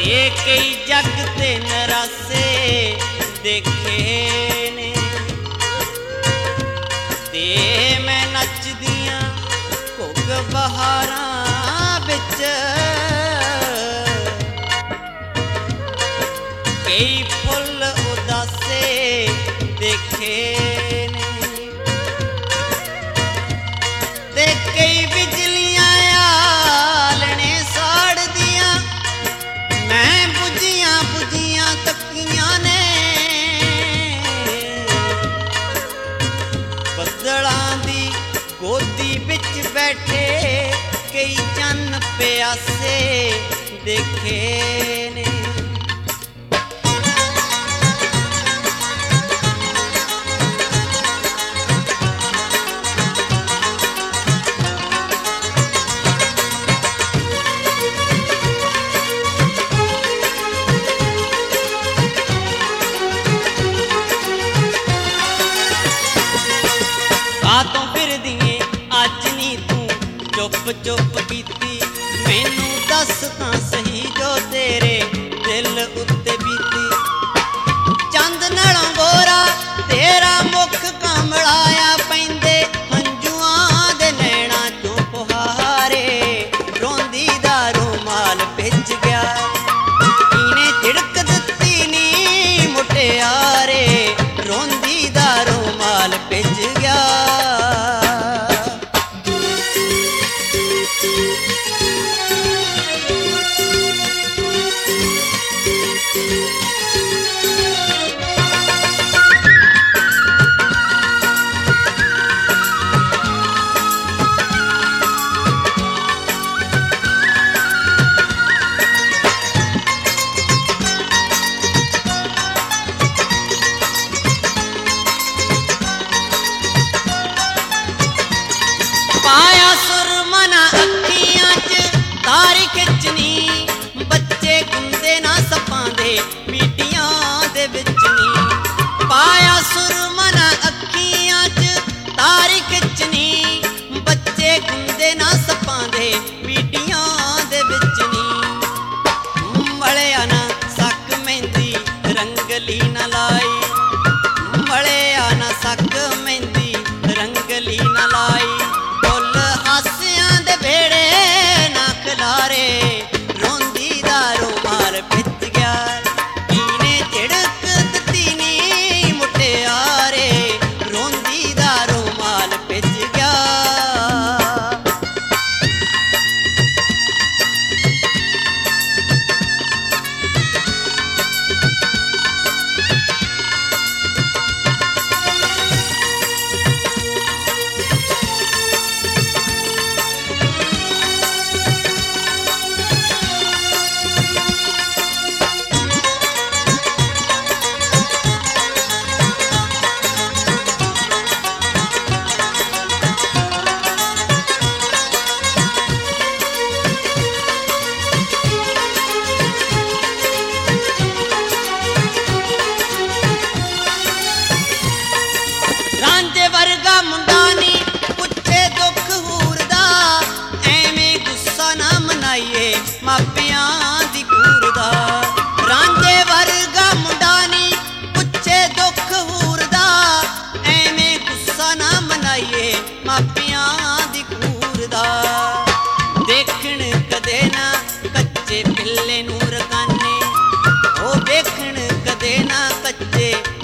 ते कई जग ते नरासे देखे ने, ते मैं नचदियां घुग बहारां बिच कई फुल उदासे देखे ने, ते कई बिजलियां आलने साड़ दियां मैं बुझियां बुझियां तकियां ने, बदलां दी गोदी बिच बैठे कई चन्न प्यासे देखे ने। तो फिर दिए अज नी तू चुप चुप कीती, मैनू दस तां सही जो तेरे दिल उत्ते बीती। चंद नालों गोरा तेरा मुख कमलाया पैंदे हंजुआं दे नैणां चों पुहारे, रोंदी दा रुमाल भिज गया इने झिड़क दित्ती नी मुटियारे, रोंदी दा रुमाल भिज गया। पाया सुरमना अखियां च तारी खिचनी, बच्चे गुंदे ना सपां दे पीटियां दे विच नी। पाया सुरमना अखियां च तारी खिचनी, बच्चे गुंदे ना सपां दे पीटियां दे विच नी। मलिया ना सक मेहंदी रंगली ना लाई, मलिया ना सक मेहंदी रंगली ना लाई। हासियां दे बेड़े ना खलारे, रोंदी दा रुमाल भिज गया इने झिड़क दित्ती नी मुटियारे, रोंदी दा रुमाल भिज गया। रांझे वर्गा मुंडा नी पुछे दुख हूर दा, एवें गुस्सा ना मनाइए मापियां दी कूर दा। रांझे वर्गा मुंडा नी पुछे दुख हूर दा, एवें गुस्सा ना मनाइए मापियां दी कूर दा। देखण कदे ना कच्चे पिल्ले नूं रकाने, ओ देखण कदे ना कच्चे